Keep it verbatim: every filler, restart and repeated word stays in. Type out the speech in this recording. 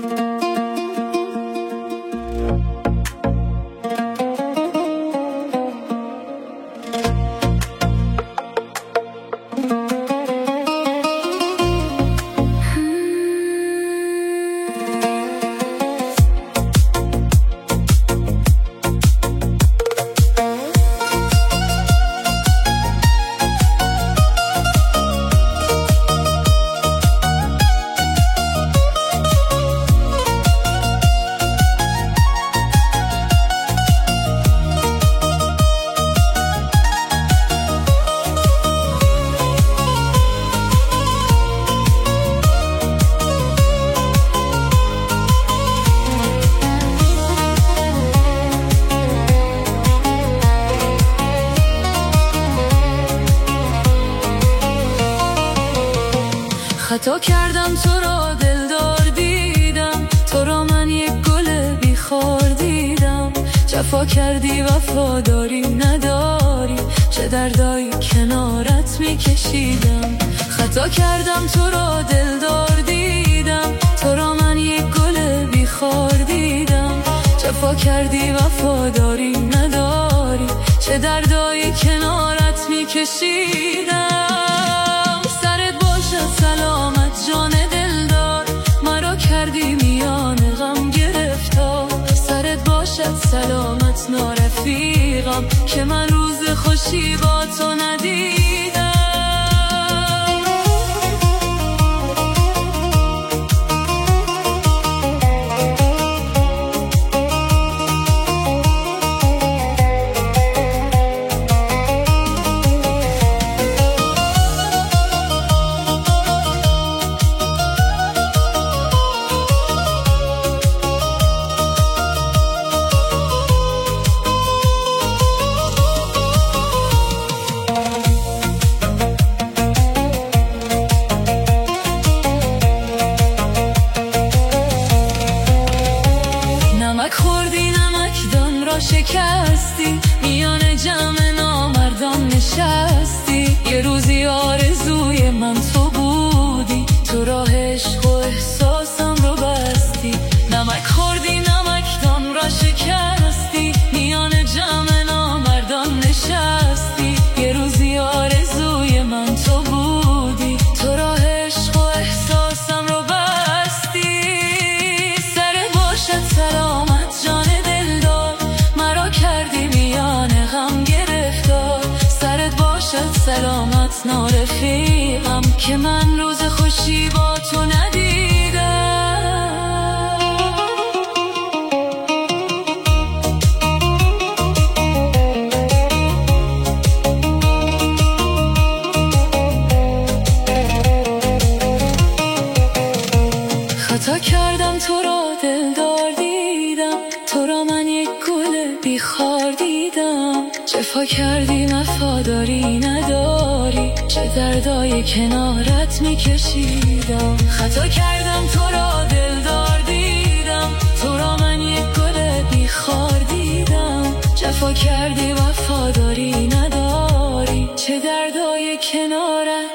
خطا کردم تو را دلدار دیدم، تو را من یک گل بیخار دیدم. جفا کردی وفاداری نداری، چه دردایی کنارت میکشیدم. خطا کردم تو را دلدار دیدم، تو را من یک گل بیخار دیدم. جفا کردی وفاداری نداری، چه دردایی کنارت میکشیدم. سلامت جان دلدار، مرا کردی میان غم گرفتار. سرت باشد سلامت نارفیقم، که من روز خوشی با تو ندیدم. نمک خوردی نمکدان را شکستی، میان جمع نامردان نشستی. یه روزی آرزوی من تو بودی، تو راه عشق و احساسم رو بستی. نمک خوردی نمکدان را شکستی، میان جمع نامردان نشستی. یه روزی آرزوی من تو بودی، تو راه عشق و احساسم رو بستی. سرت باشد سلامت جان دلدار، مرا کردی میان غم گرفتار. سرت باشد سلامت نارفیقم، که من روز خوشی با تو ندیدم. خطا کردم تو را دلدار دیدم، تو را من یک گل بیخار دیدم. جفا کردی وفاداری نداری، چه دردای کنارت میکشیدم. خطا کردم تو را دلدار دیدم، تو را من یک گل بیخار دیدم. جفا کردی وفاداری نداری، چه دردای کنارت